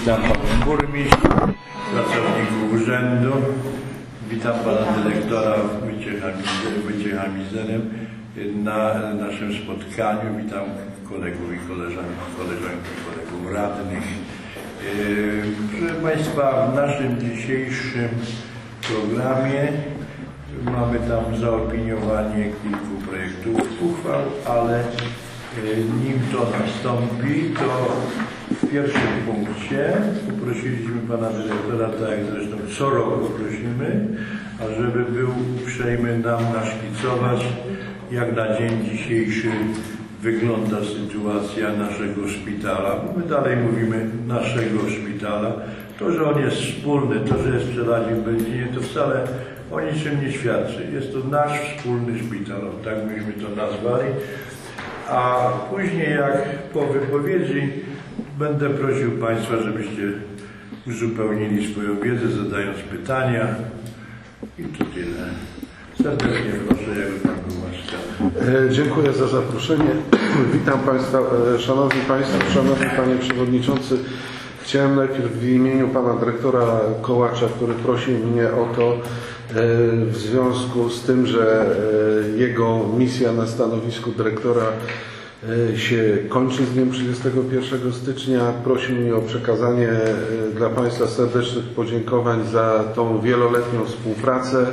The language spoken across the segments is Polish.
Witam Panią Burmistrz, pracowników urzędu, witam Pana Dyrektora Wojciecha Mizerem na naszym spotkaniu, witam kolegów i koleżanki, kolegów radnych. Proszę Państwa, w naszym dzisiejszym programie mamy tam zaopiniowanie kilku projektów uchwał, ale nim to nastąpi, to w pierwszym punkcie poprosiliśmy Pana Dyrektora, tak jak zresztą co roku prosimy, ażeby był uprzejmy nam naszkicować, jak na dzień dzisiejszy wygląda sytuacja naszego szpitala. My dalej mówimy naszego szpitala. To, że on jest wspólny, to, że jest w Żelazie w Będzinie, to wcale o niczym nie świadczy. Jest to nasz wspólny szpital, tak myśmy to nazwali. A później, jak po wypowiedzi, będę prosił Państwa, żebyście uzupełnili swoją wiedzę, zadając pytania. I to tyle. Serdecznie proszę, jakby Pan był łaskawy. Dziękuję za zaproszenie. Witam Państwa, Szanowni Państwo, Szanowny Panie Przewodniczący. Chciałem najpierw w imieniu Pana Dyrektora Kołacza, który prosił mnie o to, w związku z tym, że jego misja na stanowisku dyrektora się kończy z dniem 31 stycznia. Prosił mnie o przekazanie dla Państwa serdecznych podziękowań za tą wieloletnią współpracę,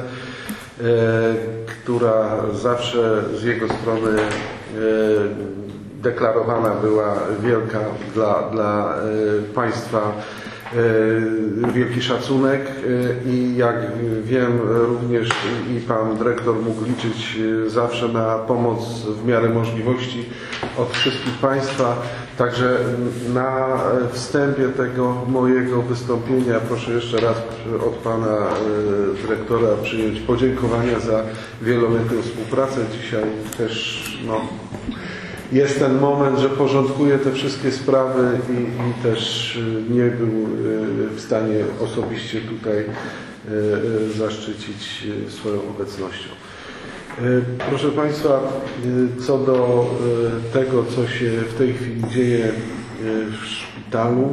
która zawsze z jego strony deklarowana była wielka dla Państwa, wielki szacunek i jak wiem również i Pan Dyrektor mógł liczyć zawsze na pomoc w miarę możliwości od wszystkich Państwa. Także na wstępie tego mojego wystąpienia proszę jeszcze raz od Pana Dyrektora przyjąć podziękowania za wieloletnią współpracę. Dzisiaj też jest ten moment, że porządkuje te wszystkie sprawy i też nie był w stanie osobiście tutaj zaszczycić swoją obecnością. Proszę Państwa, co do tego, co się w tej chwili dzieje w szpitalu,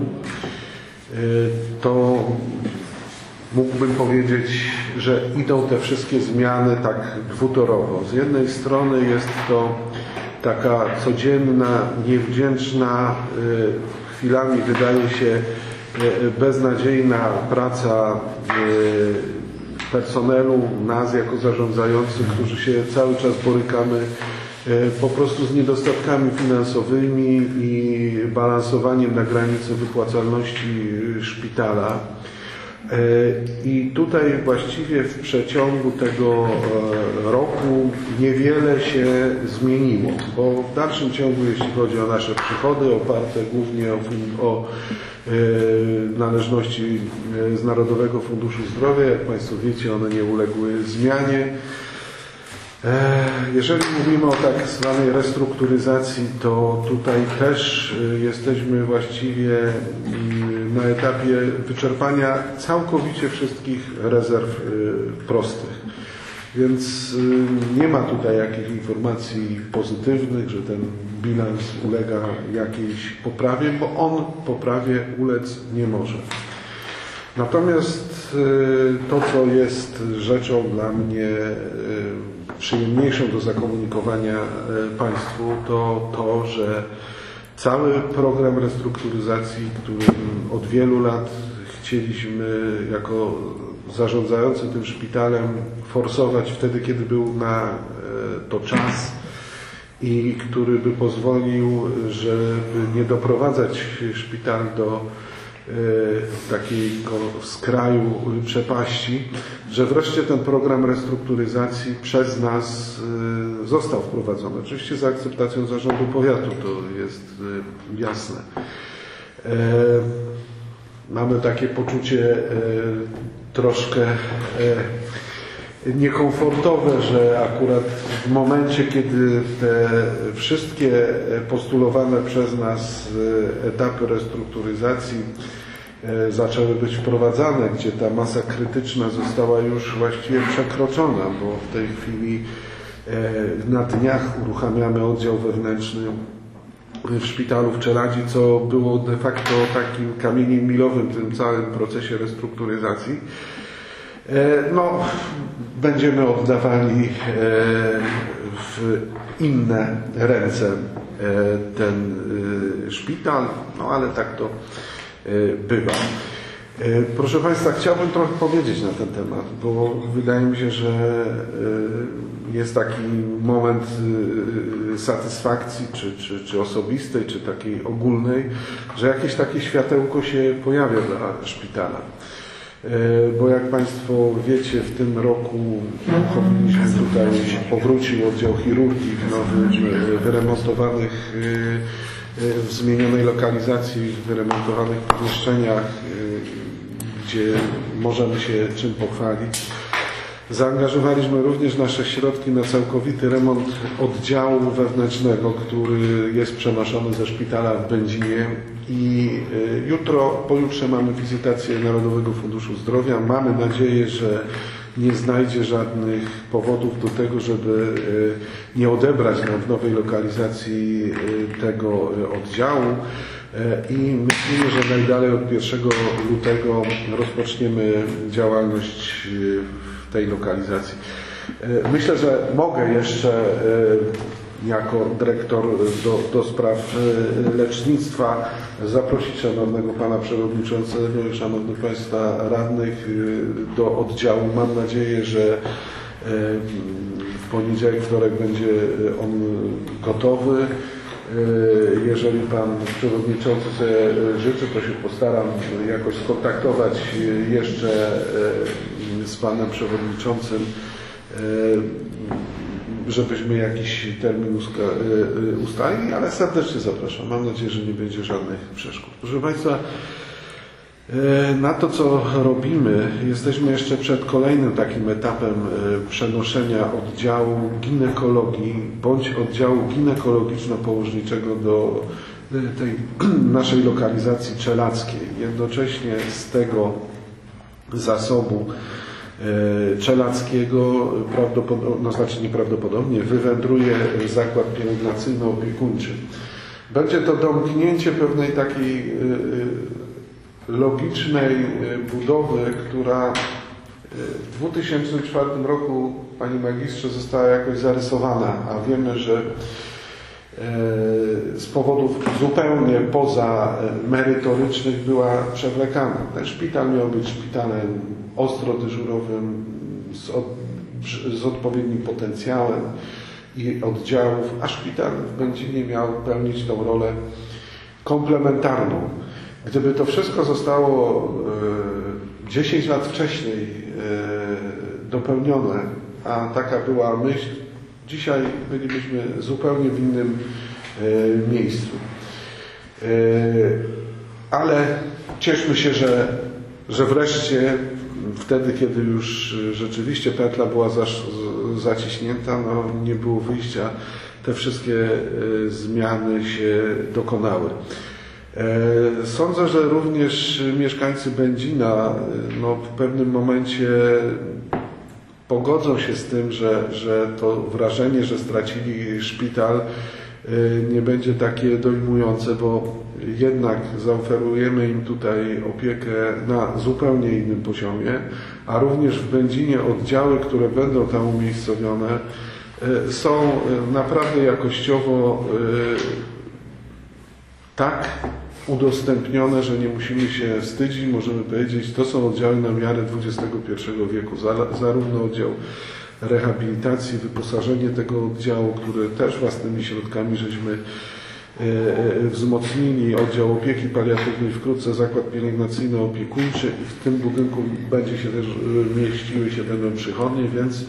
to mógłbym powiedzieć, że idą te wszystkie zmiany tak dwutorowo. Z jednej strony jest to taka codzienna, niewdzięczna, chwilami wydaje się beznadziejna praca personelu, nas jako zarządzających, którzy się cały czas borykamy po prostu z niedostatkami finansowymi i balansowaniem na granicy wypłacalności szpitala. I tutaj właściwie w przeciągu tego roku niewiele się zmieniło, bo w dalszym ciągu, jeśli chodzi o nasze przychody oparte głównie o należności z Narodowego Funduszu Zdrowia, jak Państwo wiecie, one nie uległy zmianie. Jeżeli mówimy o tak zwanej restrukturyzacji, to tutaj też jesteśmy właściwie na etapie wyczerpania całkowicie wszystkich rezerw prostych. Więc nie ma tutaj jakichś informacji pozytywnych, że ten bilans ulega jakiejś poprawie, bo on poprawie ulec nie może. Natomiast to, co jest rzeczą dla mnie przyjemniejszą do zakomunikowania Państwu, to to, że cały program restrukturyzacji, który od wielu lat chcieliśmy jako zarządzający tym szpitalem forsować wtedy, kiedy był na to czas i który by pozwolił, żeby nie doprowadzać szpital do takiego skraju przepaści, że wreszcie ten program restrukturyzacji przez nas został wprowadzony. Oczywiście za akceptacją zarządu powiatu, to jest jasne. Mamy takie poczucie troszkę niekomfortowe, że akurat w momencie, kiedy te wszystkie postulowane przez nas etapy restrukturyzacji zaczęły być wprowadzane, gdzie ta masa krytyczna została już właściwie przekroczona, bo w tej chwili na dniach uruchamiamy oddział wewnętrzny w szpitalu w Czeladzi, co było de facto takim kamieniem milowym w tym całym procesie restrukturyzacji. No, będziemy oddawali w inne ręce ten szpital, no ale tak to bywa. Proszę Państwa, chciałbym trochę powiedzieć na ten temat, bo wydaje mi się, że jest taki moment satysfakcji, czy osobistej, czy takiej ogólnej, że jakieś takie światełko się pojawia dla szpitala. Bo jak Państwo wiecie, w tym roku powrócił oddział chirurgii w nowych, wyremontowanych, w zmienionej lokalizacji, w wyremontowanych pomieszczeniach, gdzie możemy się czym pochwalić. Zaangażowaliśmy również nasze środki na całkowity remont oddziału wewnętrznego, który jest przenoszony ze szpitala w Będzinie i pojutrze mamy wizytację Narodowego Funduszu Zdrowia. Mamy nadzieję, że nie znajdzie żadnych powodów do tego, żeby nie odebrać nam w nowej lokalizacji tego oddziału i myślimy, że najdalej od 1 lutego rozpoczniemy działalność w tej lokalizacji. Myślę, że mogę jeszcze jako dyrektor do spraw lecznictwa zaprosić szanownego pana przewodniczącego i szanownych państwa radnych do oddziału. Mam nadzieję, że w poniedziałek, wtorek będzie on gotowy. Jeżeli pan przewodniczący sobie życzy, to się postaram jakoś skontaktować jeszcze z panem przewodniczącym, żebyśmy jakiś termin ustalili, ale serdecznie zapraszam. Mam nadzieję, że nie będzie żadnych przeszkód. Proszę Państwa, na to, co robimy, jesteśmy jeszcze przed kolejnym takim etapem przenoszenia oddziału ginekologii bądź oddziału ginekologiczno-położniczego do tej naszej lokalizacji czelackiej. Jednocześnie z tego zasobu czelackiego nieprawdopodobnie wywędruje zakład pielęgnacyjno-opiekuńczy. Będzie to domknięcie pewnej takiej logicznej budowy, która w 2004 roku, panie magistrze, została jakoś zarysowana, a wiemy, że z powodów zupełnie poza merytorycznych była przewlekana. Ten szpital miał być szpitalem ostro dyżurowym z odpowiednim potencjałem i oddziałów, a szpital w Będzinie miał pełnić tą rolę komplementarną. Gdyby to wszystko zostało 10 lat wcześniej dopełnione, a taka była myśl, dzisiaj bylibyśmy zupełnie w innym miejscu. Ale cieszmy się, że wreszcie wtedy, kiedy już rzeczywiście pętla była zaciśnięta, no nie było wyjścia, te wszystkie zmiany się dokonały. Sądzę, że również mieszkańcy Będzina w pewnym momencie pogodzą się z tym, że to wrażenie, że stracili szpital, nie będzie takie dojmujące, bo jednak zaoferujemy im tutaj opiekę na zupełnie innym poziomie, a również w Będzinie oddziały, które będą tam umiejscowione, są naprawdę jakościowo tak udostępnione, że nie musimy się wstydzić, możemy powiedzieć, to są oddziały na miarę XXI wieku, zarówno oddział rehabilitacji, wyposażenie tego oddziału, które też własnymi środkami żeśmy wzmocnili, oddział opieki paliatywnej, wkrótce zakład pielęgnacyjno-opiekuńczy i w tym budynku będzie się też mieściły się będą przychodnie, więc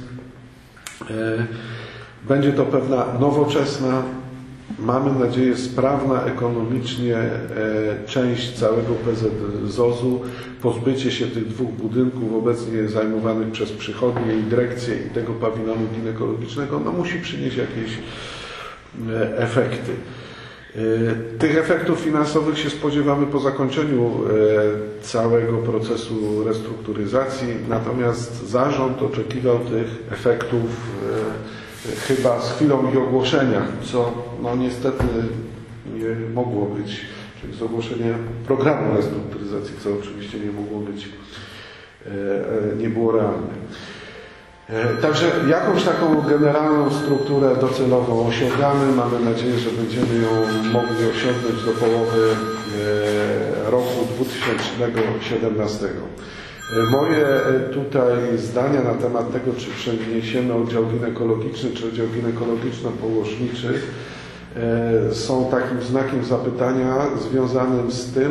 będzie to pewna nowoczesna, mamy nadzieję sprawna ekonomicznie część całego PZZOZ-u, pozbycie się tych dwóch budynków obecnie zajmowanych przez przychodnie i dyrekcję i tego pawilonu ginekologicznego, musi przynieść jakieś efekty. Tych efektów finansowych się spodziewamy po zakończeniu całego procesu restrukturyzacji, natomiast zarząd oczekiwał tych efektów chyba z chwilą ich ogłoszenia, co niestety nie mogło być, czyli z ogłoszenia programu restrukturyzacji, co oczywiście nie mogło być, nie było realne. Także jakąś taką generalną strukturę docelową osiągamy. Mamy nadzieję, że będziemy ją mogli osiągnąć do połowy roku 2017. Moje tutaj zdania na temat tego, czy przeniesiemy oddział ginekologiczny, czy oddział ginekologiczno-położniczy, są takim znakiem zapytania związanym z tym,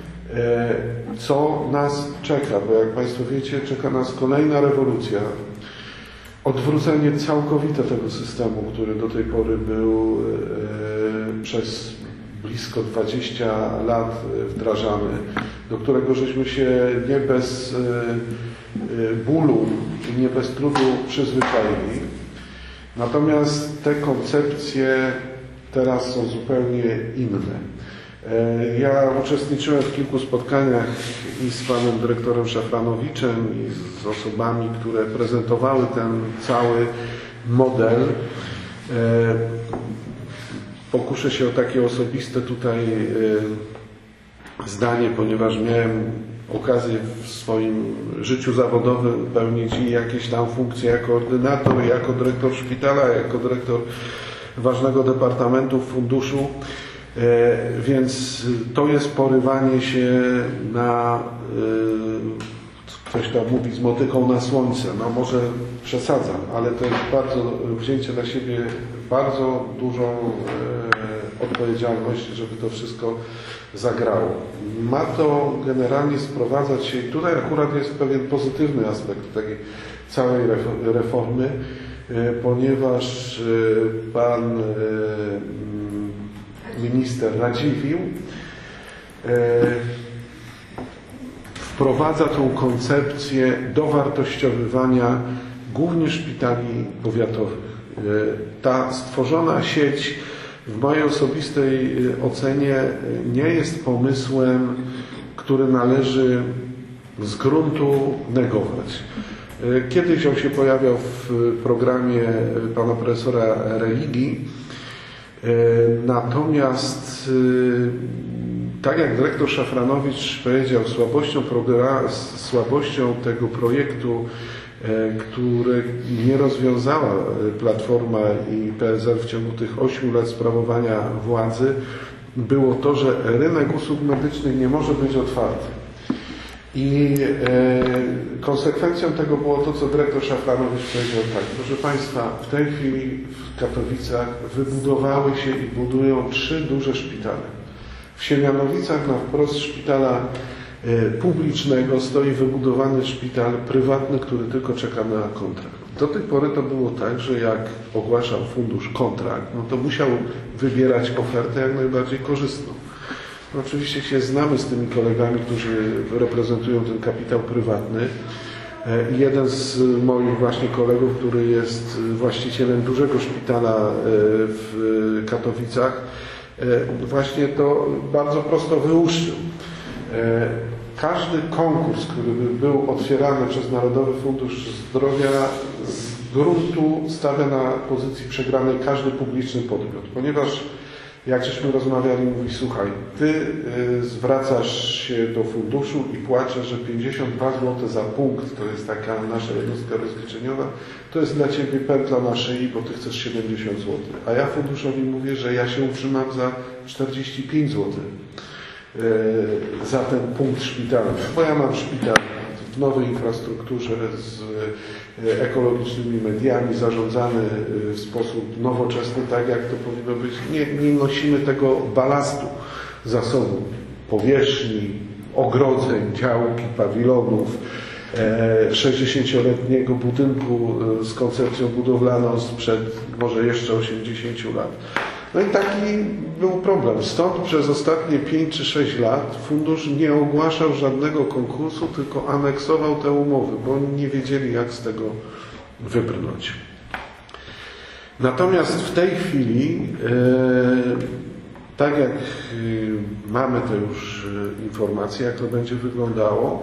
co nas czeka, bo jak Państwo wiecie, czeka nas kolejna rewolucja. Odwrócenie całkowite tego systemu, który do tej pory był przez blisko 20 lat wdrażany, do którego żeśmy się nie bez bólu i nie bez trudu przyzwyczaili. Natomiast te koncepcje teraz są zupełnie inne. Ja uczestniczyłem w kilku spotkaniach i z panem dyrektorem Szafranowiczem, i z osobami, które prezentowały ten cały model. Pokuszę się o takie osobiste tutaj zdanie, ponieważ miałem okazję w swoim życiu zawodowym pełnić i jakieś tam funkcje jako ordynator, jako dyrektor szpitala, jako dyrektor ważnego departamentu w funduszu. Więc to jest porywanie się na, ktoś tam mówi, z motyką na słońce. No może przesadzam, ale to jest bardzo wzięcie na siebie bardzo dużą odpowiedzialność, żeby to wszystko zagrało. Ma to generalnie sprowadzać się, tutaj akurat jest pewien pozytywny aspekt tej całej reformy, ponieważ pan minister Radziwiłł wprowadza tą koncepcję dowartościowywania głównie szpitali powiatowych. Ta stworzona sieć w mojej osobistej ocenie nie jest pomysłem, który należy z gruntu negować. Kiedyś on się pojawiał w programie pana profesora religii. Natomiast tak jak dyrektor Szafranowicz powiedział, słabością tego projektu, który nie rozwiązała Platforma i PSL w ciągu tych 8 lat sprawowania władzy, było to, że rynek usług medycznych nie może być otwarty. I konsekwencją tego było to, co dyrektor Szafranowicz powiedział tak: proszę Państwa, w tej chwili w Katowicach wybudowały się i budują 3 duże szpitale. W Siemianowicach na wprost szpitala publicznego stoi wybudowany szpital prywatny, który tylko czeka na kontrakt. Do tej pory to było tak, że jak ogłaszał fundusz kontrakt, no to musiał wybierać ofertę jak najbardziej korzystną. No oczywiście się znamy z tymi kolegami, którzy reprezentują ten kapitał prywatny. Jeden z moich właśnie kolegów, który jest właścicielem dużego szpitala w Katowicach, właśnie to bardzo prosto wyłuszczył. Każdy konkurs, który by był otwierany przez Narodowy Fundusz Zdrowia, z gruntu stawia na pozycji przegranej każdy publiczny podmiot, ponieważ jak żeśmy rozmawiali, mówi: słuchaj, ty zwracasz się do funduszu i płaczesz, że 52 zł za punkt, to jest taka nasza jednostka rozliczeniowa, to jest dla ciebie pętla na szyi, bo ty chcesz 70 zł. A ja funduszowi mówię, że ja się utrzymam za 45 zł za ten punkt szpitalny, bo ja mam szpital w nowej infrastrukturze z ekologicznymi mediami, zarządzany w sposób nowoczesny, tak jak to powinno być. Nie nosimy tego balastu zasobu powierzchni, ogrodzeń, działki, pawilonów, 60-letniego budynku z koncepcją budowlaną sprzed może jeszcze 80 lat. No i taki był problem. Stąd przez ostatnie 5 czy 6 lat fundusz nie ogłaszał żadnego konkursu, tylko aneksował te umowy, bo oni nie wiedzieli, jak z tego wybrnąć. Natomiast w tej chwili, tak jak mamy te już informacje, jak to będzie wyglądało,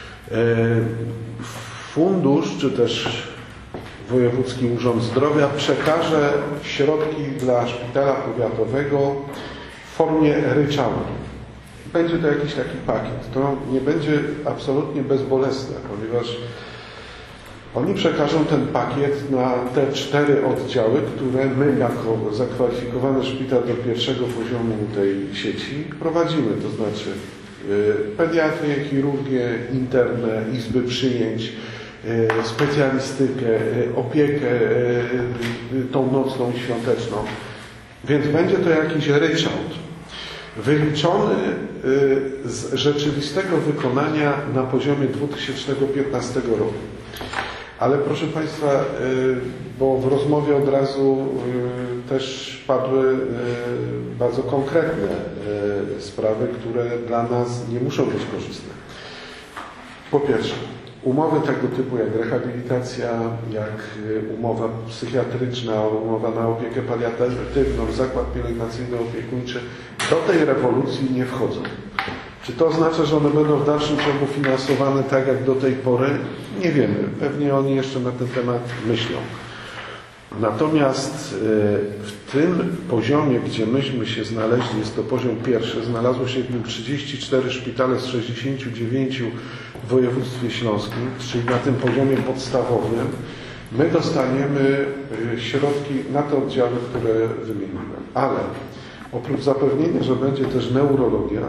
fundusz, czy też Wojewódzki Urząd Zdrowia przekaże środki dla szpitala powiatowego w formie ryczałtu. Będzie to jakiś taki pakiet. To nie będzie absolutnie bezbolesne, ponieważ oni przekażą ten pakiet na te 4 oddziały, które my jako zakwalifikowany szpital do pierwszego poziomu tej sieci prowadzimy. To znaczy pediatrię, chirurgię, interne, izby przyjęć, specjalistykę, opiekę tą nocną i świąteczną. Więc będzie to jakiś ryczałt wyliczony z rzeczywistego wykonania na poziomie 2015 roku. Ale proszę Państwa, bo w rozmowie od razu też padły bardzo konkretne sprawy, które dla nas nie muszą być korzystne. Po pierwsze, umowy tego typu jak rehabilitacja, jak umowa psychiatryczna, umowa na opiekę paliatywną, zakład pielęgnacyjno-opiekuńczy do tej rewolucji nie wchodzą. Czy to oznacza, że one będą w dalszym ciągu finansowane tak jak do tej pory? Nie wiemy. Pewnie oni jeszcze na ten temat myślą. Natomiast w tym poziomie, gdzie myśmy się znaleźli, jest to poziom pierwszy, znalazło się w nim 34 szpitale z 69 w województwie śląskim, czyli na tym poziomie podstawowym, my dostaniemy środki na te oddziały, które wymieniłem. Ale oprócz zapewnienia, że będzie też neurologia,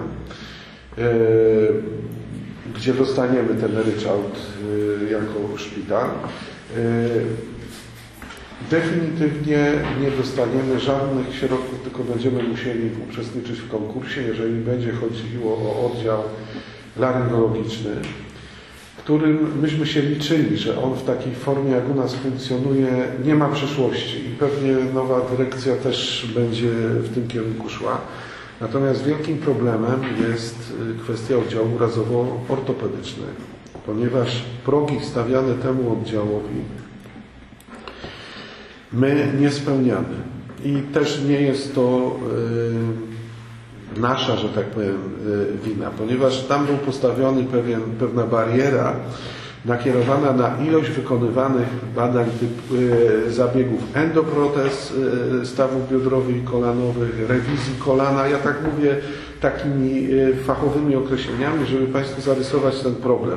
gdzie dostaniemy ten ryczałt jako szpital, definitywnie nie dostaniemy żadnych środków, tylko będziemy musieli uczestniczyć w konkursie, jeżeli będzie chodziło o oddział laryngologiczny, którym myśmy się liczyli, że on w takiej formie, jak u nas funkcjonuje, nie ma przyszłości i pewnie nowa dyrekcja też będzie w tym kierunku szła. Natomiast wielkim problemem jest kwestia oddziału urazowo-ortopedycznego, ponieważ progi stawiane temu oddziałowi my nie spełniamy. I też nie jest to nasza, że tak powiem, wina, ponieważ tam był postawiony pewna bariera nakierowana na ilość wykonywanych badań zabiegów endoprotez stawów biodrowych i kolanowych, rewizji kolana. Ja tak mówię takimi fachowymi określeniami, żeby Państwu zarysować ten problem.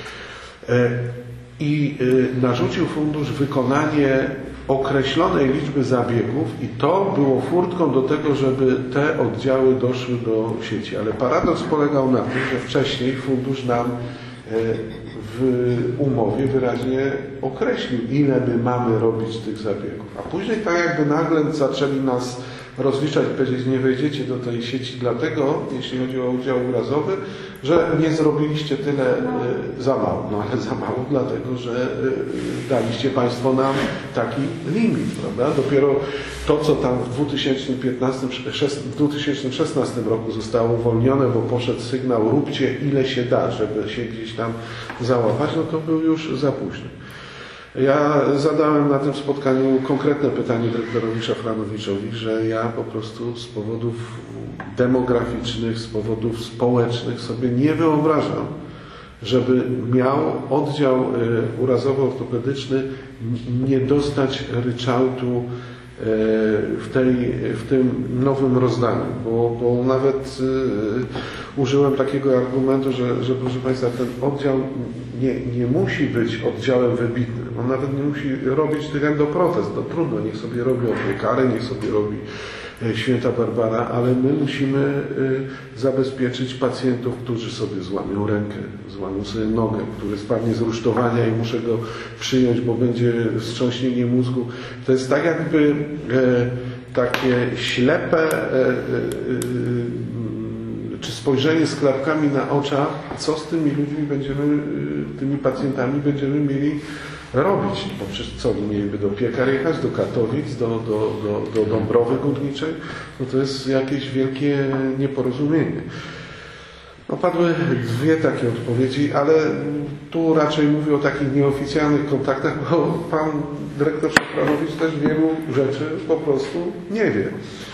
I narzucił fundusz wykonanie określonej liczby zabiegów i to było furtką do tego, żeby te oddziały doszły do sieci. Ale paradoks polegał na tym, że wcześniej fundusz nam w umowie wyraźnie określił, ile my mamy robić tych zabiegów. A później tak jakby nagle zaczęli nas rozliczać, powiedzieć, nie wejdziecie do tej sieci dlatego, jeśli chodzi o oddział urazowy, że nie zrobiliście tyle za mało. No ale za mało dlatego, że daliście Państwo nam taki limit, prawda? Dopiero to, co tam w 2016 roku zostało uwolnione, bo poszedł sygnał, róbcie ile się da, żeby się gdzieś tam załapać, no to był już za późno. Ja zadałem na tym spotkaniu konkretne pytanie dyrektorowi Szafranowiczowi, że ja po prostu z powodów demograficznych, z powodów społecznych sobie nie wyobrażam, żeby miał oddział urazowo-ortopedyczny nie dostać ryczałtu w tym nowym rozdaniu, bo nawet użyłem takiego argumentu, że proszę Państwa, ten oddział nie musi być oddziałem wybitnym, on nawet nie musi robić tych endoprotez, to trudno, niech sobie robi opiekary, niech sobie robi Święta Barbara, ale my musimy zabezpieczyć pacjentów, którzy sobie złamią rękę, złamią sobie nogę, który spadnie z rusztowania i muszę go przyjąć, bo będzie wstrząśnienie mózgu. To jest tak jakby takie ślepe czy spojrzenie z klapkami na oczach, co z tymi ludźmi będziemy, tymi pacjentami będziemy mieli robić, bo przecież co, mieliby do Piekar jechać, do Katowic, do Dąbrowy Górniczej, no to jest jakieś wielkie nieporozumienie. No, padły dwie takie odpowiedzi, ale tu raczej mówię o takich nieoficjalnych kontaktach, bo pan dyrektor Szafranowicz też wielu rzeczy po prostu nie wie.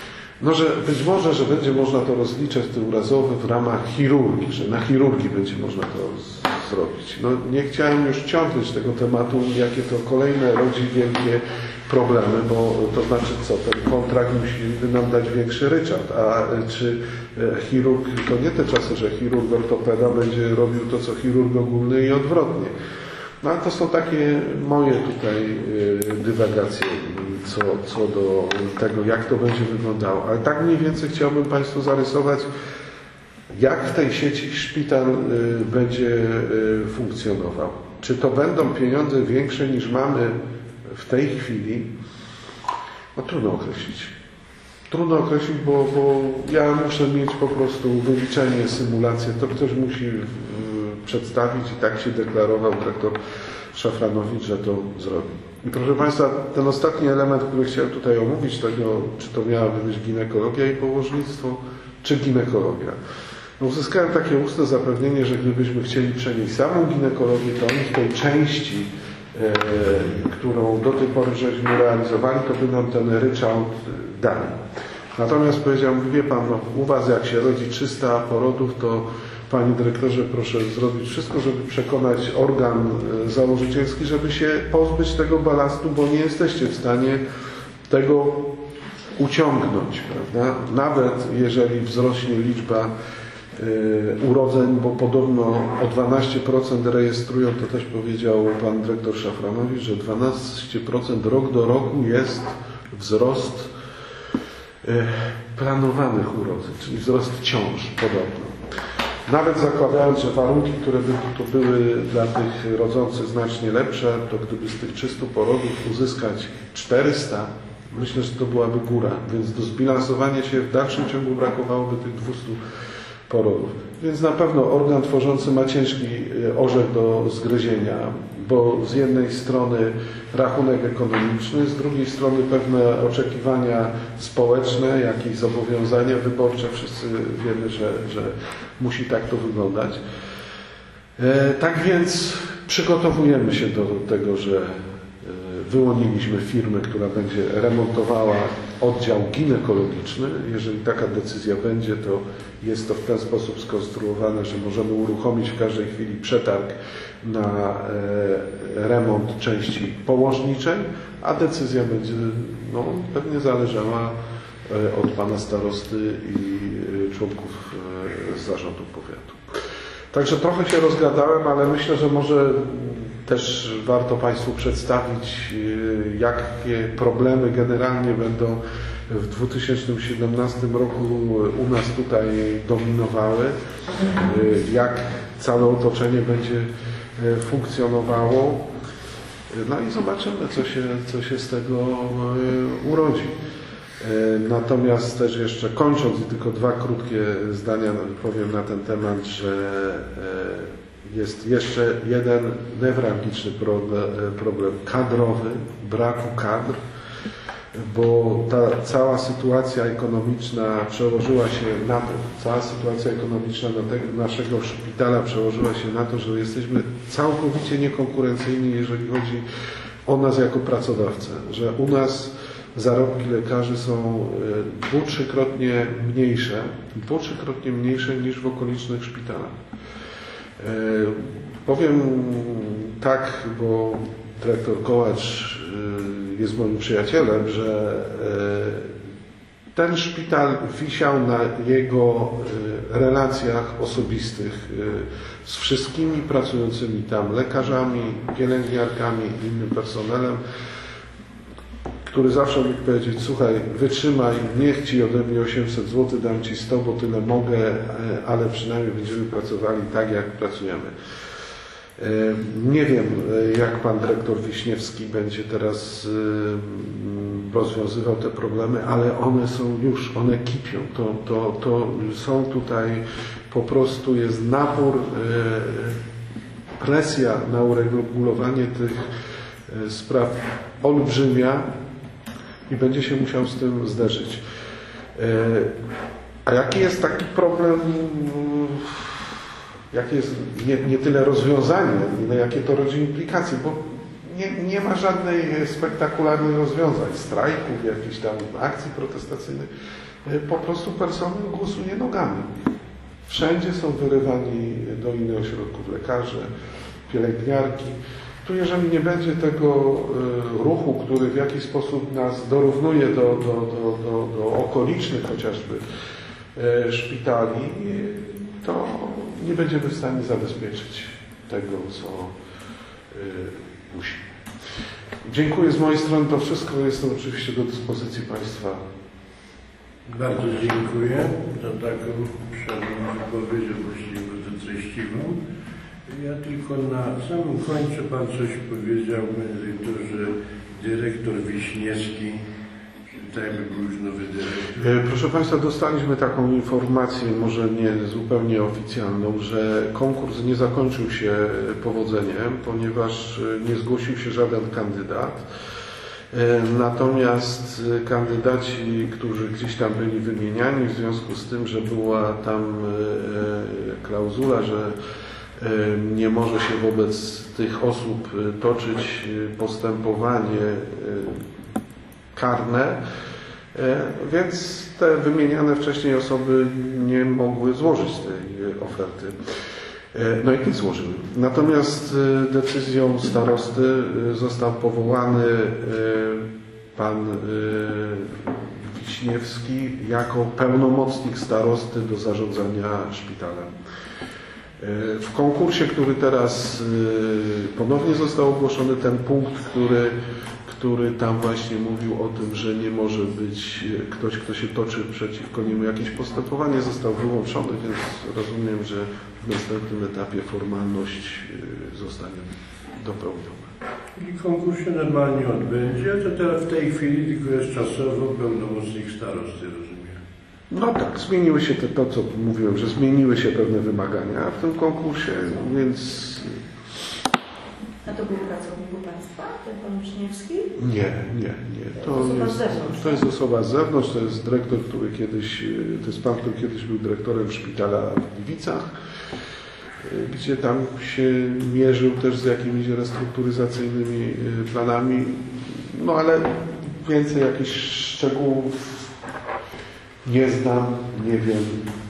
No, że być może, że będzie można to rozliczać te urazowe w ramach chirurgii, że na chirurgii będzie można to zrobić. No, nie chciałem już ciągnąć tego tematu, jakie to kolejne rodzi wielkie problemy, bo to znaczy co, ten kontrakt musi nam dać większy ryczałt, a czy chirurg, to nie te czasy, że chirurg ortopeda będzie robił to, co chirurg ogólny i odwrotnie. No ale to są takie moje tutaj dywagacje co do tego, jak to będzie wyglądało. Ale tak mniej więcej chciałbym Państwu zarysować, jak w tej sieci szpital będzie funkcjonował. Czy to będą pieniądze większe niż mamy w tej chwili? No trudno określić. Trudno określić, bo ja muszę mieć po prostu wyliczenie, symulację. To ktoś musi przedstawić i tak się deklarował dyrektor Szafranowicz, że to zrobi. I proszę Państwa, ten ostatni element, który chciałem tutaj omówić, tego, czy to miałaby być ginekologia i położnictwo, czy ginekologia. No, uzyskałem takie ustne zapewnienie, że gdybyśmy chcieli przenieść samą ginekologię, to oni w tej części, którą do tej pory żeśmy realizowali, to by nam ten ryczałt dali. Natomiast powiedział, wie Pan, no, u Was jak się rodzi 300 porodów, to Panie Dyrektorze, proszę zrobić wszystko, żeby przekonać organ założycielski, żeby się pozbyć tego balastu, bo nie jesteście w stanie tego uciągnąć, prawda? Nawet jeżeli wzrośnie liczba urodzeń, bo podobno o 12% rejestrują, to też powiedział Pan Dyrektor Szafranowicz, że 12% rok do roku jest wzrost planowanych urodzeń, czyli wzrost ciąż podobno. Nawet zakładając, że warunki, które by tu były dla tych rodzących znacznie lepsze, to gdyby z tych 300 porodów uzyskać 400, myślę, że to byłaby góra. Więc do zbilansowania się w dalszym ciągu brakowałoby tych 200 porodów. Więc na pewno organ tworzący ma ciężki orzech do zgryzienia, bo z jednej strony rachunek ekonomiczny, z drugiej strony pewne oczekiwania społeczne, jak i zobowiązania wyborcze. Wszyscy wiemy, że musi tak to wyglądać. Tak więc przygotowujemy się do tego, że wyłoniliśmy firmę, która będzie remontowała oddział ginekologiczny. Jeżeli taka decyzja będzie, to jest to w ten sposób skonstruowane, że możemy uruchomić w każdej chwili przetarg na remont części położniczej, a decyzja będzie pewnie zależała od Pana Starosty i członków zarządu powiatu. Także trochę się rozgadałem, ale myślę, że może też warto Państwu przedstawić, jakie problemy generalnie będą w 2017 roku u nas tutaj dominowały, jak całe otoczenie będzie funkcjonowało. No i zobaczymy, co się z tego urodzi. Natomiast też jeszcze kończąc, tylko dwa krótkie zdania powiem na ten temat, że jest jeszcze jeden newralgiczny problem kadrowy, braku kadr, bo ta cała sytuacja ekonomiczna przełożyła się na to, cała sytuacja ekonomiczna naszego szpitala przełożyła się na to, że jesteśmy całkowicie niekonkurencyjni, jeżeli chodzi o nas jako pracodawcę, że u nas zarobki lekarzy są dwu-trzykrotnie mniejsze niż w okolicznych szpitalach. Powiem tak, bo dyrektor Kołacz jest moim przyjacielem, że ten szpital wisiał na jego relacjach osobistych z wszystkimi pracującymi tam lekarzami, pielęgniarkami i innym personelem, który zawsze mógł powiedzieć: słuchaj, wytrzymaj, niech Ci ode mnie 800 zł, dam Ci 100, bo tyle mogę, ale przynajmniej będziemy pracowali tak, jak pracujemy. Nie wiem, jak Pan Dyrektor Wiśniewski będzie teraz rozwiązywał te problemy, ale one są już, one kipią. To są tutaj, po prostu jest napór, presja na uregulowanie tych spraw olbrzymia i będzie się musiał z tym zderzyć. A jaki jest taki problem, jakie jest nie tyle rozwiązanie, ile jakie to rodzi implikacje, bo nie ma żadnej spektakularnych rozwiązań, strajków, jakichś tam akcji protestacyjnych. po prostu personel głosuje nogami. Wszędzie są wyrywani do innych ośrodków lekarze, pielęgniarki. Tu jeżeli nie będzie tego ruchu, który w jakiś sposób nas dorównuje do okolicznych chociażby szpitali, to nie będziemy w stanie zabezpieczyć tego, co musimy. Dziękuję z mojej strony, to wszystko. Jestem oczywiście do dyspozycji Państwa. Bardzo dziękuję za taką przerwę wypowiedź, właściwie bardzo treściwą. Ja tylko na samym końcu Pan coś powiedział, że dyrektor Wiśniewski, tak by był już nowy dyrektor. Proszę Państwa, dostaliśmy taką informację, może nie zupełnie oficjalną, że konkurs nie zakończył się powodzeniem, ponieważ nie zgłosił się żaden kandydat. Natomiast kandydaci, którzy gdzieś tam byli wymieniani, w związku z tym, że była tam klauzula, że nie może się wobec tych osób toczyć postępowanie karne, więc te wymieniane wcześniej osoby nie mogły złożyć tej oferty. No i nie złożyły. Natomiast decyzją starosty został powołany pan Wiśniewski jako pełnomocnik starosty do zarządzania szpitalem. W konkursie, który teraz ponownie został ogłoszony, ten punkt, który tam właśnie mówił o tym, że nie może być ktoś, kto się toczy przeciwko niemu jakieś postępowanie, został wyłączony, więc rozumiem, że w następnym etapie formalność zostanie dopełniona. I konkurs się normalnie odbędzie, a to teraz w tej chwili tylko jest czasowo pełnomocnik starosty, rozumiem. No tak, zmieniły się to, co mówiłem, że zmieniły się pewne wymagania w tym konkursie, więc... A to był pracownik państwa, ten pan Wiśniewski? Nie. To jest osoba z zewnątrz, to jest dyrektor, który kiedyś, to jest pan, który kiedyś był dyrektorem szpitala w Gliwicach, gdzie tam się mierzył też z jakimiś restrukturyzacyjnymi planami, no ale więcej jakichś szczegółów nie znam, nie wiem.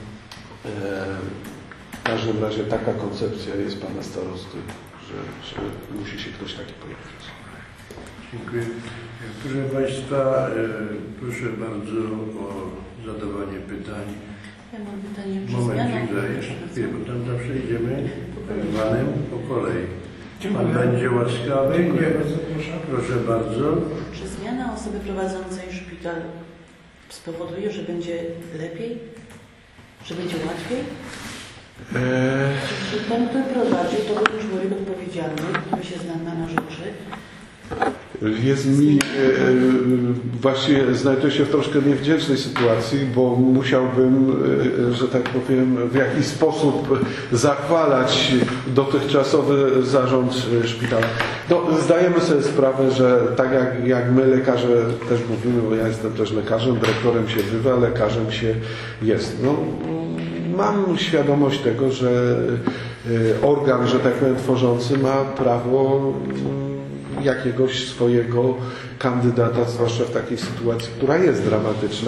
W każdym razie taka koncepcja jest pana starosty, że musi się ktoś taki pojawić. Dziękuję. Proszę Państwa, proszę bardzo o zadawanie pytań. Ja mam pytanie, czy Momencik, jeszcze, bo tam przejdziemy panem po kolei. Pan będzie łaskawy? Dziękuję bardzo, proszę. Proszę bardzo. Czy zmiana osoby prowadzącej szpital spowoduje, że będzie lepiej? Że będzie łatwiej? Czy ten, który prowadzi, to był człowiek odpowiedzialny, który się zna na rzeczy? Jest mi, właściwie znajduję się w troszkę niewdzięcznej sytuacji, bo musiałbym, że tak powiem, w jakiś sposób zachwalać dotychczasowy zarząd szpitala. No, zdajemy sobie sprawę, że tak jak my lekarze też mówimy, bo ja jestem też lekarzem, dyrektorem się bywa, lekarzem się jest. No, mam świadomość tego, że organ, że tak powiem, tworzący ma prawo jakiegoś swojego kandydata, zwłaszcza w takiej sytuacji, która jest dramatyczna,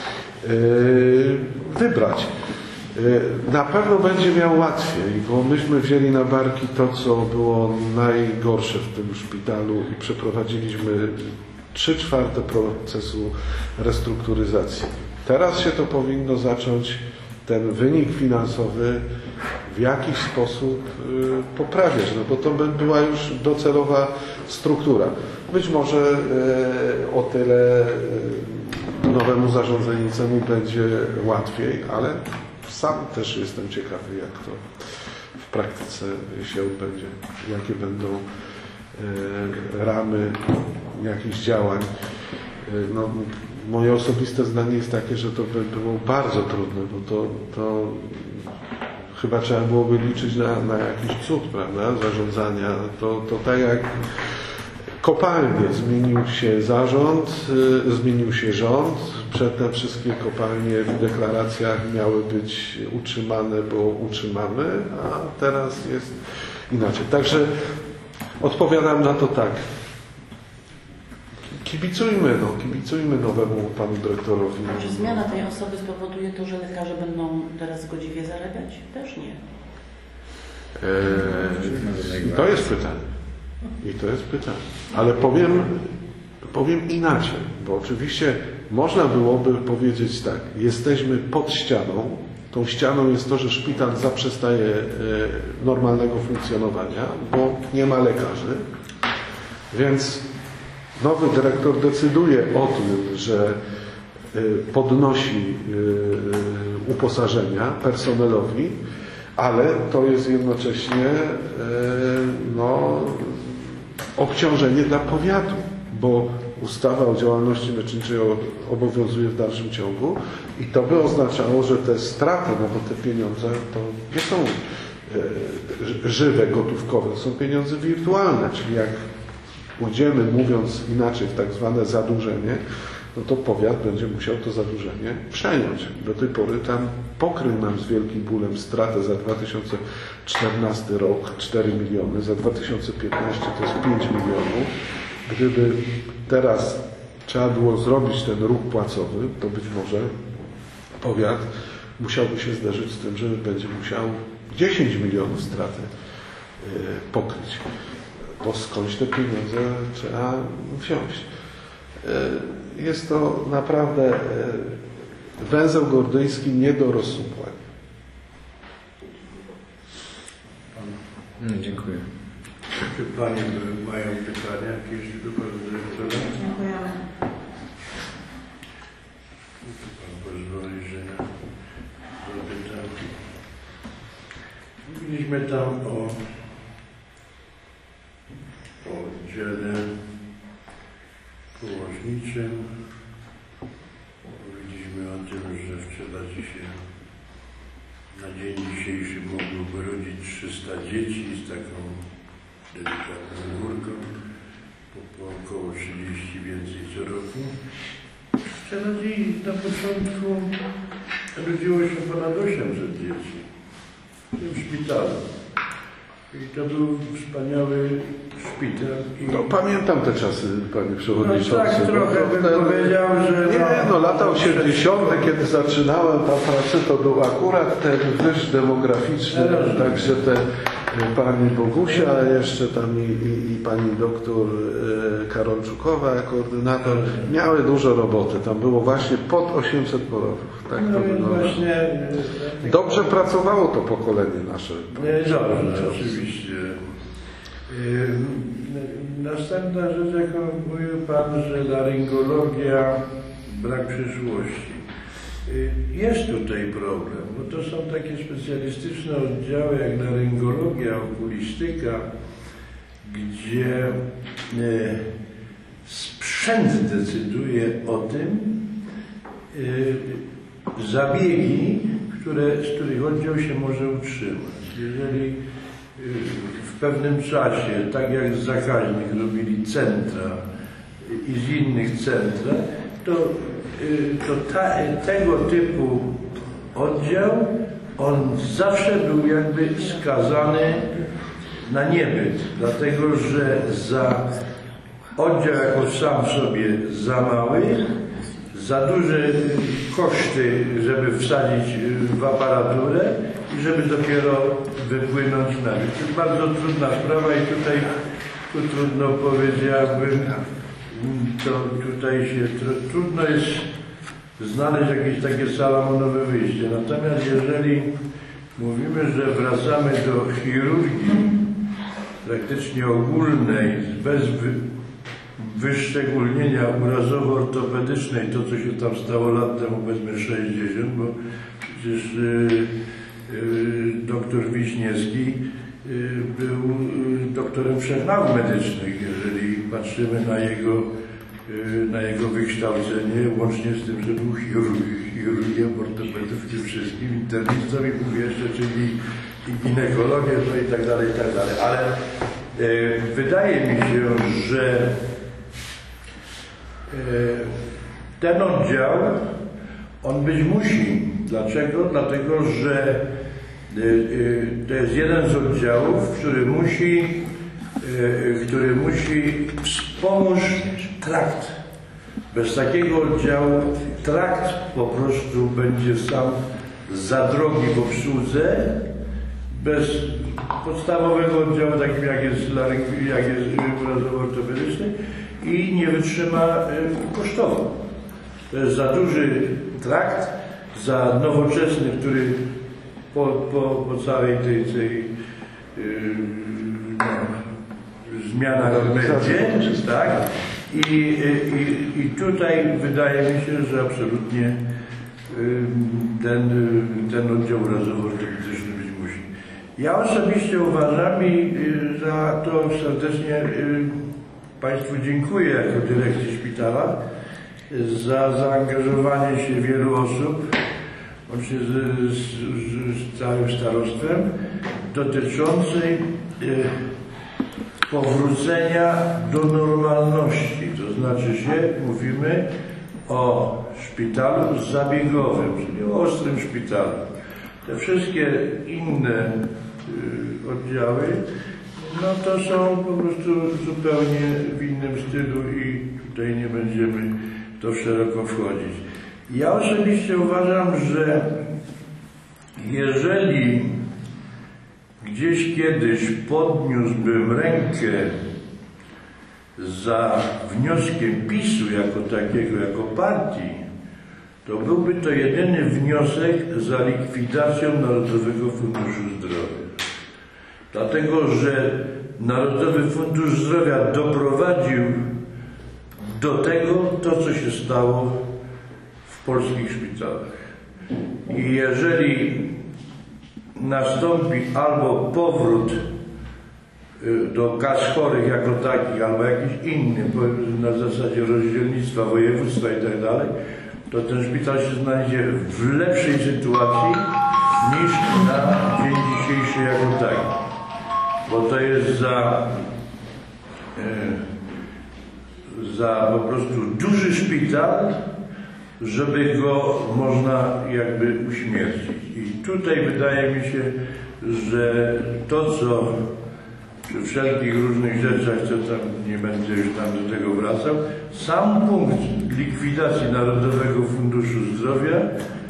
wybrać. Na pewno będzie miał łatwiej, bo myśmy wzięli na barki to, co było najgorsze w tym szpitalu i przeprowadziliśmy 3/4 procesu restrukturyzacji. Teraz się to powinno zacząć, ten wynik finansowy w jakiś sposób poprawiać, no bo to by była już docelowa struktura. Być może o tyle nowemu zarządzającemu będzie łatwiej, ale sam też jestem ciekawy, jak to w praktyce się odbędzie, jakie będą ramy jakichś działań. No, moje osobiste zdanie jest takie, że to by było bardzo trudne, bo to chyba trzeba byłoby liczyć na jakiś cud, prawda, zarządzania. To tak jak kopalnie, zmienił się zarząd, zmienił się rząd, te wszystkie kopalnie w deklaracjach miały być utrzymane, bo utrzymamy, a teraz jest inaczej. Także odpowiadam na to tak. Kibicujmy nowemu panu dyrektorowi. Czy zmiana tej osoby spowoduje to, że lekarze będą teraz godziwie zarabiać? Też nie. I to jest pytanie. Ale powiem inaczej, bo oczywiście można byłoby powiedzieć tak, jesteśmy pod ścianą, tą ścianą jest to, że szpital zaprzestaje normalnego funkcjonowania, bo nie ma lekarzy, więc nowy dyrektor decyduje o tym, że podnosi uposażenia personelowi, ale to jest jednocześnie obciążenie dla powiatu, bo ustawa o działalności leczniczej obowiązuje w dalszym ciągu i to by oznaczało, że te straty, no bo te pieniądze to nie są żywe, gotówkowe, to są pieniądze wirtualne, czyli jak pójdziemy, mówiąc inaczej, w tak zwane zadłużenie, no to powiat będzie musiał to zadłużenie przejąć. Do tej pory tam pokrył nam z wielkim bólem stratę za 2014 rok 4 miliony, za 2015 to jest 5 milionów. Gdyby teraz trzeba było zrobić ten ruch płacowy, to być może powiat musiałby się zderzyć z tym, że będzie musiał 10 milionów straty pokryć. Bo skądś te pieniądze trzeba wziąć. Jest to naprawdę węzeł gordyjski nie do rozsupłania. Dziękuję. Czy panie mają pytania jakieś do pana dyrektora? Dziękujemy. Pan pozwoli, że ja zapytam. Mówiliśmy tam o oddziale położniczym. Mówiliśmy o tym, że w Czeladzie się na dzień dzisiejszy mogłoby rodzić 300 dzieci z taką delikatną górką, po około 30 więcej co roku. W Czeladzie na początku rodziło się ponad 800 dzieci w tym szpitalu. I to był wspaniały szpital. No, pamiętam te czasy, panie przewodniczący. No tak, trochę bym powiedział, że... Nie, lata 80., kiedy zaczynałem tam pracę, to był akurat ten wyż demograficzny, także te pani Bogusia, a jeszcze tam i pani doktor Karolczukowa, koordynator, miały dużo roboty. Tam było właśnie pod 800 porowów. Tak to wygląda. Dobrze pracowało to pokolenie nasze. Dobrze, oczywiście. Następna rzecz, jaką mówił pan, że laryngologia, brak przyszłości. Jest tutaj problem, bo to są takie specjalistyczne oddziały jak laryngologia, okulistyka, gdzie sprzęt decyduje o tym, zabiegi, z których oddział się może utrzymać. Jeżeli w pewnym czasie, tak jak z zakaźnych robili centra i z innych centra, to tego typu oddział, on zawsze był jakby skazany na niebyt, dlatego że za oddział jako sam w sobie za mały, za duże koszty, żeby wsadzić w aparaturę i żeby dopiero wypłynąć na rynku. To jest bardzo trudna sprawa i tu trudno powiedziałbym, trudno jest znaleźć jakieś takie salamonowe wyjście. Natomiast jeżeli mówimy, że wracamy do chirurgii praktycznie ogólnej, bez wyszczególnienia urazowo-ortopedycznej, to co się tam stało lat temu, powiedzmy 60, bo przecież doktor Wiśniewski był doktorem wszech nauk medycznych, jeżeli patrzymy na jego wykształcenie, łącznie z tym, że był chirurgiem, ortopedów, w tym wszystkim, internistą i mówię jeszcze, czyli ginekologię, no i tak dalej, ale wydaje mi się, że ten oddział, on być musi. Dlaczego? Dlatego, że to jest jeden z oddziałów, który musi wspomóc trakt Bez takiego oddziału trakt po prostu będzie sam za drogi w obsłudze, bez podstawowego oddziału, takim jak jest urazowo ortopedyczny, i nie wytrzyma kosztowo. To jest za duży trakt, za nowoczesny, który po całej tej zmianach będzie, tak? I tutaj wydaje mi się, że absolutnie ten oddział urazowo-ortopedyczny być musi. Ja osobiście uważam i za to serdecznie Państwu dziękuję jako dyrekcji szpitala za zaangażowanie się wielu osób, łącznie z całym starostwem, dotyczącej powrócenia do normalności. To znaczy mówimy o szpitalu zabiegowym, czyli o ostrym szpitalu. Te wszystkie inne oddziały, no to są po prostu zupełnie w innym stylu i tutaj nie będziemy w to szeroko wchodzić. Ja osobiście uważam, że jeżeli gdzieś kiedyś podniósłbym rękę za wnioskiem PiS-u jako takiego, jako partii, to byłby to jedyny wniosek za likwidacją Narodowego Funduszu Zdrowia. Dlatego, że Narodowy Fundusz Zdrowia doprowadził do tego, to co się stało w polskich szpitalach. I jeżeli nastąpi albo powrót do kas chorych jako takich, albo jakiś inny, na zasadzie rozdzielnictwa województwa i tak dalej, to ten szpital się znajdzie w lepszej sytuacji niż na dzień dzisiejszy jako taki. Bo to jest za po prostu duży szpital, żeby go można jakby uśmiercić. I tutaj wydaje mi się, że to, co przy wszelkich różnych rzeczach, co tam nie będę już tam do tego wracał, sam punkt likwidacji Narodowego Funduszu Zdrowia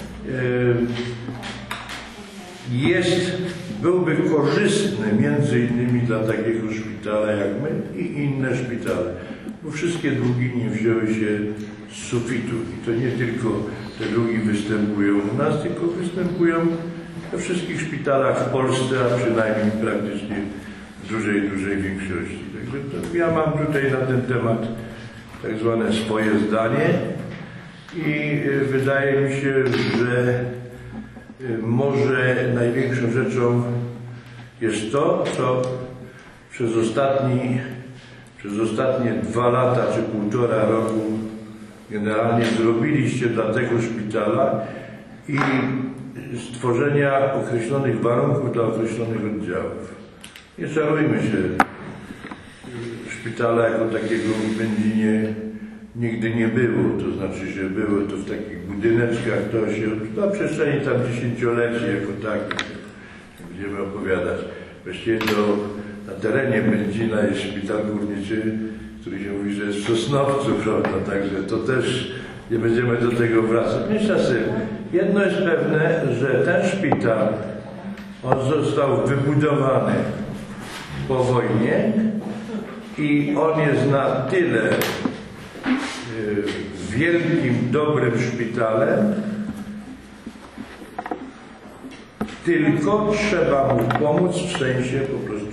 byłby korzystny między innymi dla takiego szpitala jak my i inne szpitale. Bo wszystkie długi nie wzięły się z sufitu. I to nie tylko te długi występują u nas, tylko występują we wszystkich szpitalach w Polsce, a przynajmniej praktycznie w dużej większości. Także ja mam tutaj na ten temat tak zwane swoje zdanie i wydaje mi się, że może największą rzeczą jest to, co przez ostatnie 2 lata czy 1,5 roku generalnie zrobiliście dla tego szpitala i stworzenia określonych warunków dla określonych oddziałów. Nie czarujmy się, szpitala jako takiego w Będzinie nigdy nie było, to znaczy, że było to w takich budyneczkach, to się na przestrzeni tam 10-leci jako takie, będziemy opowiadać. Właściwie na terenie Będzina jest szpital górniczy, który się mówi, że jest w Sosnowcu, prawda, także to też nie będziemy do tego wracać. Mniejsza z tym, jedno jest pewne, że ten szpital, on został wybudowany po wojnie i on jest na tyle wielkim, dobrym szpitalem, tylko trzeba mu pomóc w sensie po prostu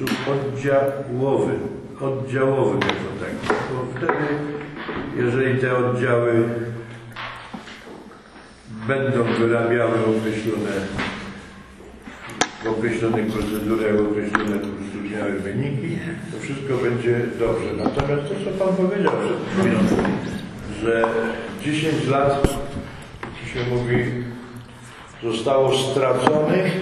oddziałowym jako takim. Bo wtedy, jeżeli te oddziały będą wyrabiały w określonych procedurach, określone po prostu miały wyniki, to wszystko będzie dobrze. Natomiast to, co Pan powiedział przed chwilą, że 10 lat, jak się mówi, zostało straconych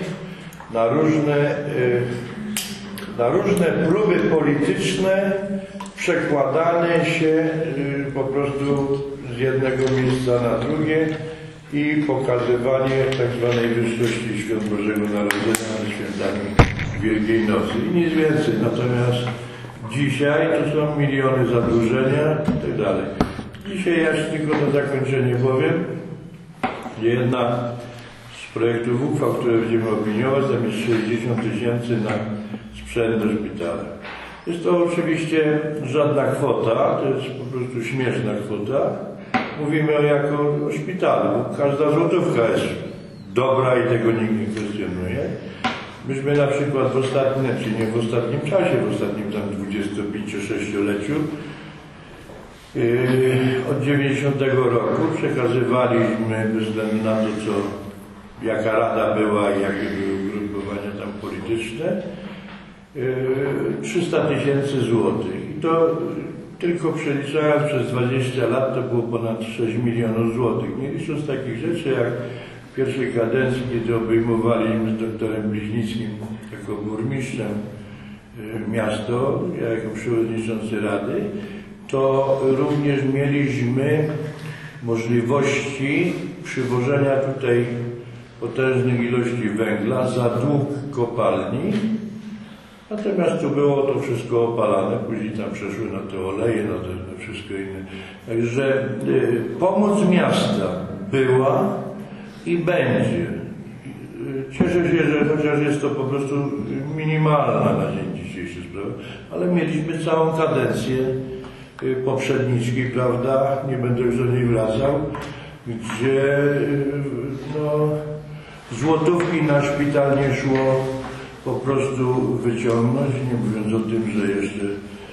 na różne próby polityczne, przekładane się po prostu z jednego miejsca na drugie i pokazywanie tak zwanej wyższości świąt Bożego Narodzenia nad świętami Wielkiej Nocy. I nic więcej. Natomiast dzisiaj to są miliony zadłużenia i tak dalej. Dzisiaj ja tylko na zakończenie powiem, że jedna z projektów uchwał, które będziemy opiniować, tam jest 60 000 na sprzęt do szpitala. Jest to oczywiście żadna kwota, to jest po prostu śmieszna kwota. Mówimy jako o szpitalu. Każda złotówka jest dobra i tego nikt nie kwestionuje. Myśmy na przykład w ostatnim, czy nie w ostatnim czasie, w ostatnim tam 25-6-leciu od 90 roku przekazywaliśmy, bez względu na to, jaka rada była i jakie były ugrupowania tam polityczne, 300 000 złotych. I to tylko przeliczając przez 20 lat to było ponad 6 milionów złotych. Nie licząc takich rzeczy jak w pierwszej kadencji, kiedy obejmowaliśmy z doktorem Bliźnickim jako burmistrzem miasto, ja jako przewodniczący rady, to również mieliśmy możliwości przywożenia tutaj potężnych ilości węgla za dług kopalni. Natomiast tu było to wszystko opalane, później tam przeszły na te oleje, na wszystko inne. Także pomoc miasta była i będzie. Cieszę się, że chociaż jest to po prostu minimalna na dzień dzisiejszy sprawa, ale mieliśmy całą kadencję poprzedniczki, prawda, nie będę już do niej wracał, gdzie no, złotówki na szpital nie szło po prostu wyciągnąć, nie mówiąc o tym, że jeszcze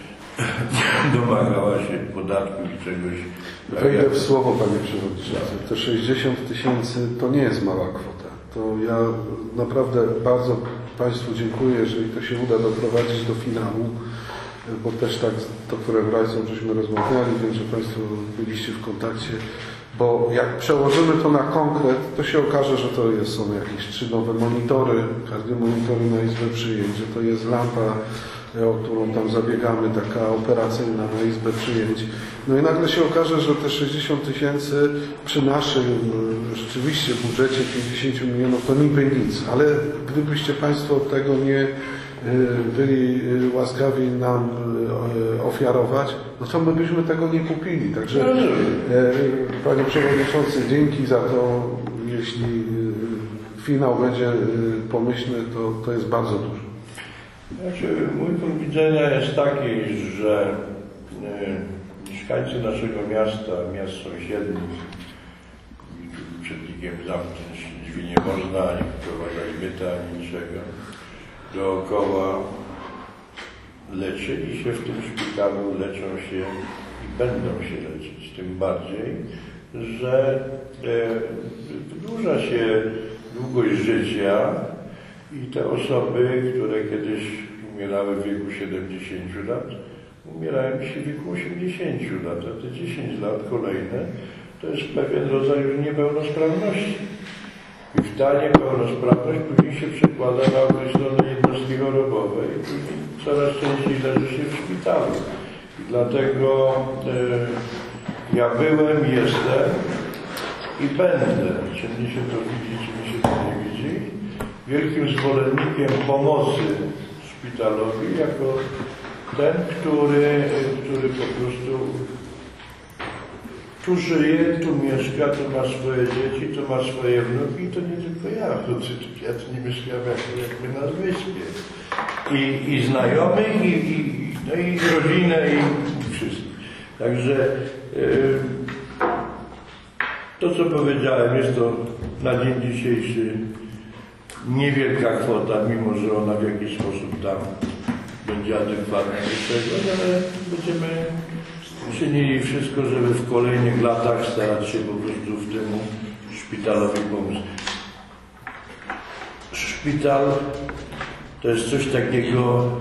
domagała się podatków i czegoś. Wejdę w słowo, panie przewodniczący. Te 60 000 to nie jest mała kwota. To ja naprawdę bardzo państwu dziękuję, jeżeli to się uda doprowadzić do finału, bo też tak z doktorem Rajsą żeśmy rozmawiali, wiem, że państwo byliście w kontakcie, bo jak przełożymy to na konkret, to się okaże, że to są jakieś 3 nowe monitory, kardiomonitory na izbę przyjęć, że to jest lampa, o którą tam zabiegamy, taka operacyjna na izbę przyjęć. No i nagle się okaże, że te 60 000 przy naszym rzeczywiście budżecie 50 milionów to niby nic, ale gdybyście państwo tego nie byli łaskawi nam ofiarować, no to my byśmy tego nie kupili. Także panie przewodniczący, dzięki za to. Jeśli finał będzie pomyślny, to jest bardzo dużo. Znaczy, mój punkt widzenia jest taki, że mieszkańcy naszego miasta, miast sąsiednich, przed nikiem zamknąć drzwi nie można, ani wprowadzać byta, ani niczego, dookoła leczyli się w tym szpitalu, leczą się i będą się leczyć. Tym bardziej, że wydłuża się długość życia i te osoby, które kiedyś umierały w wieku 70 lat, umierają dzisiaj w wieku 80 lat, a te 10 lat kolejne to jest pewien rodzaj już niepełnosprawności. I ta niepełnosprawność później się przekłada na określone jednostki chorobowe i później coraz częściej leży się w szpitalu. I dlatego ja byłem, jestem i będę, czy mnie się to widzi, czy mi się to nie widzi, wielkim zwolennikiem pomocy szpitalowi jako ten, który po prostu tu żyje, tu mieszka, tu ma swoje dzieci, tu ma swoje wnuki i to nie tylko ja, ja tu nie mieszkam jakby na wyspie. I znajomych, no i rodzinę, i wszystkich. Także to, co powiedziałem, jest to na dzień dzisiejszy niewielka kwota, mimo że ona w jakiś sposób tam będzie adekwatna do tego, ale będziemy czynili wszystko, żeby w kolejnych latach starać się po prostu w temu szpitalowi pomóc. Szpital to jest coś takiego,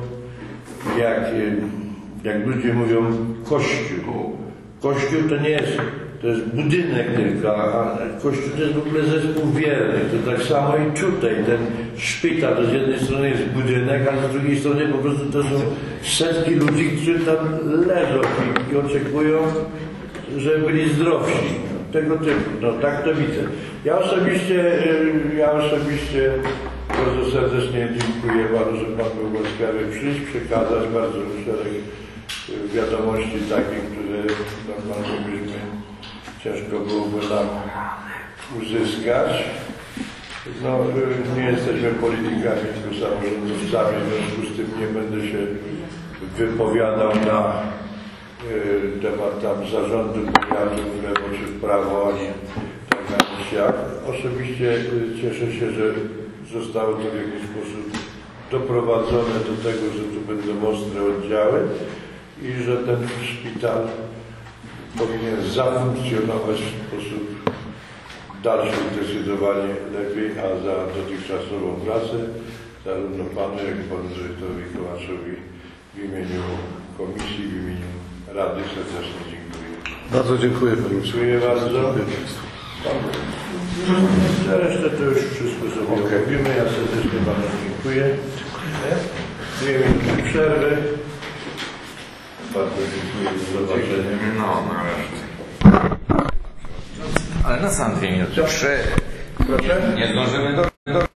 jak ludzie mówią, kościół. Kościół to nie jest, to jest budynek tylko, a kościół to jest w ogóle zespół wierny. To tak samo i tutaj, ten szpital, to z jednej strony jest budynek, a z drugiej strony po prostu to są setki ludzi, którzy tam leżą i oczekują, żeby byli zdrowsi. Tego typu, no tak to widzę. Ja osobiście bardzo serdecznie dziękuję panu, że pan był łaskawy przyjść, przekazać bardzo szereg wiadomości takich, które normalnie byśmy ciężko byłoby nam uzyskać. No, nie jesteśmy politykami, tylko samorządowcami, w związku z tym nie będę się wypowiadał na temat tam zarządu powiatu w lewo czy w prawo, ani tak jak. Osobiście cieszę się, że zostało to w jakiś sposób doprowadzone do tego, że tu będą ostre oddziały i że ten szpital powinien zafunkcjonować w sposób dalszy zdecydowanie lepiej, a za dotychczasową pracę zarówno panu, jak i panu dyrektorowi Kołaczowi w imieniu komisji, w imieniu Rady serdecznie dziękuję. Bardzo dziękuję panie Dziękuję bardzo. Za resztę to już wszystko sobie robimy. Ja serdecznie panu dziękuję. 2 minuty przerwy. Bardzo dziękuję. Do zobaczenia. No, nareszcie. Ale na sam 2 minuty. 3. Proszę? Nie zdążymy do